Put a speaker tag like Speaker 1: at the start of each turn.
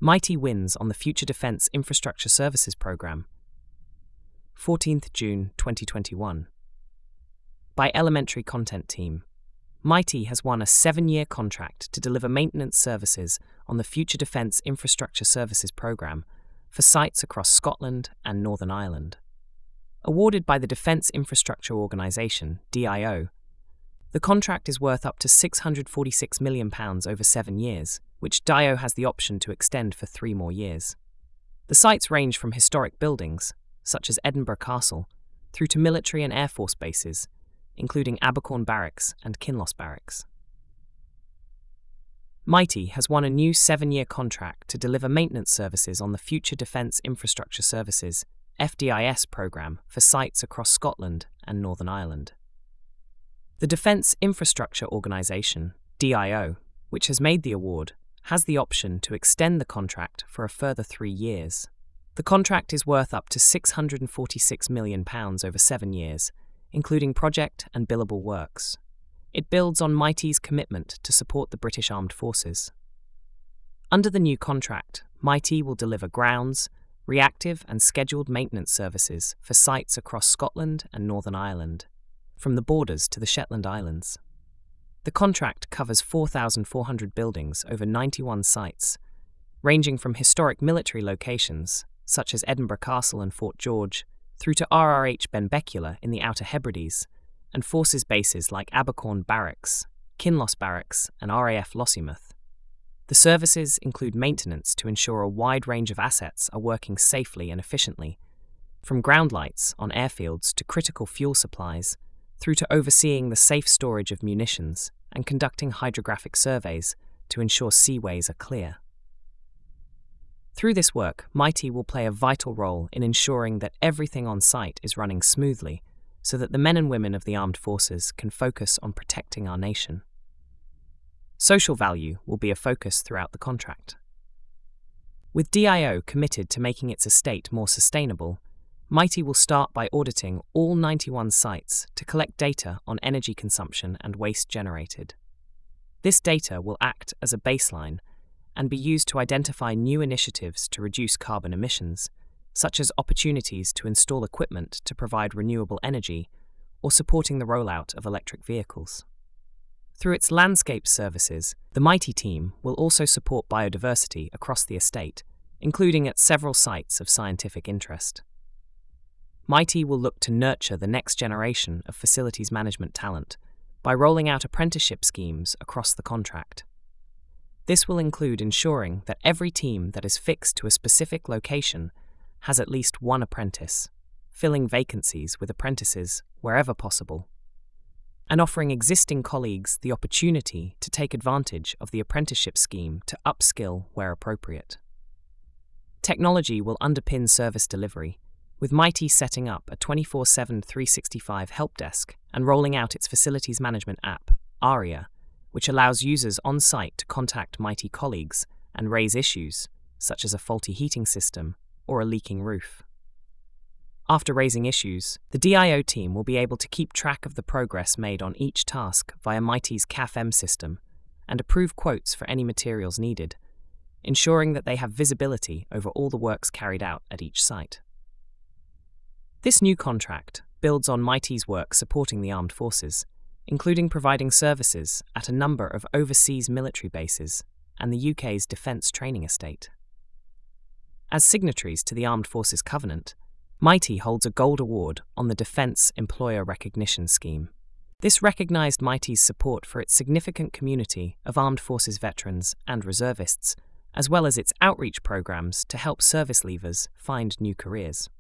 Speaker 1: Mighty wins on the Future Defence Infrastructure Services Programme. 14th June 2021. By Elementary Content Team. Mighty has won a 7-year contract to deliver maintenance services on the Future Defence Infrastructure Services Programme for sites across Scotland and Northern Ireland. Awarded by the Defence Infrastructure Organisation, DIO, the contract is worth up to £646 million over 7 years, which DIO has the option to extend for 3 more years. The sites range from historic buildings, such as Edinburgh Castle, through to military and air force bases, including Abercorn Barracks and Kinloss Barracks. Mighty has won a new 7-year contract to deliver maintenance services on the Future Defence Infrastructure Services (FDIS) programme for sites across Scotland and Northern Ireland. The Defence Infrastructure Organisation, DIO, which has made the award, has the option to extend the contract for a further 3 years. The contract is worth up to £646 million over 7 years, including project and billable works. It builds on Mighty's commitment to support the British Armed Forces. Under the new contract, Mighty will deliver grounds, reactive and scheduled maintenance services for sites across Scotland and Northern Ireland, from the Borders to the Shetland Islands. The contract covers 4,400 buildings over 91 sites, ranging from historic military locations, such as Edinburgh Castle and Fort George, through to RRH Benbecula in the Outer Hebrides, and forces bases like Abercorn Barracks, Kinloss Barracks, and RAF Lossiemouth. The services include maintenance to ensure a wide range of assets are working safely and efficiently, from ground lights on airfields to critical fuel supplies, through to overseeing the safe storage of munitions and conducting hydrographic surveys to ensure seaways are clear. Through this work, Mighty will play a vital role in ensuring that everything on site is running smoothly so that the men and women of the armed forces can focus on protecting our nation. Social value will be a focus throughout the contract. With DIO committed to making its estate more sustainable, Mighty will start by auditing all 91 sites to collect data on energy consumption and waste generated. This data will act as a baseline and be used to identify new initiatives to reduce carbon emissions, such as opportunities to install equipment to provide renewable energy or supporting the rollout of electric vehicles. Through its landscape services, the Mighty team will also support biodiversity across the estate, including at several sites of scientific interest. Mighty will look to nurture the next generation of facilities management talent by rolling out apprenticeship schemes across the contract. This will include ensuring that every team that is fixed to a specific location has at least one apprentice, filling vacancies with apprentices wherever possible, and offering existing colleagues the opportunity to take advantage of the apprenticeship scheme to upskill where appropriate. Technology will underpin service delivery, with Mighty setting up a 24/7 365 help desk and rolling out its facilities management app, ARIA, which allows users on site to contact Mighty colleagues and raise issues, such as a faulty heating system or a leaking roof. After raising issues, the DIO team will be able to keep track of the progress made on each task via Mighty's CAFM system and approve quotes for any materials needed, ensuring that they have visibility over all the works carried out at each site. This new contract builds on Mighty's work supporting the armed forces, including providing services at a number of overseas military bases and the UK's defence training estate. As signatories to the Armed Forces Covenant, Mighty holds a Gold Award on the Defence Employer Recognition Scheme. This recognised Mighty's support for its significant community of armed forces veterans and reservists, as well as its outreach programmes to help service leavers find new careers.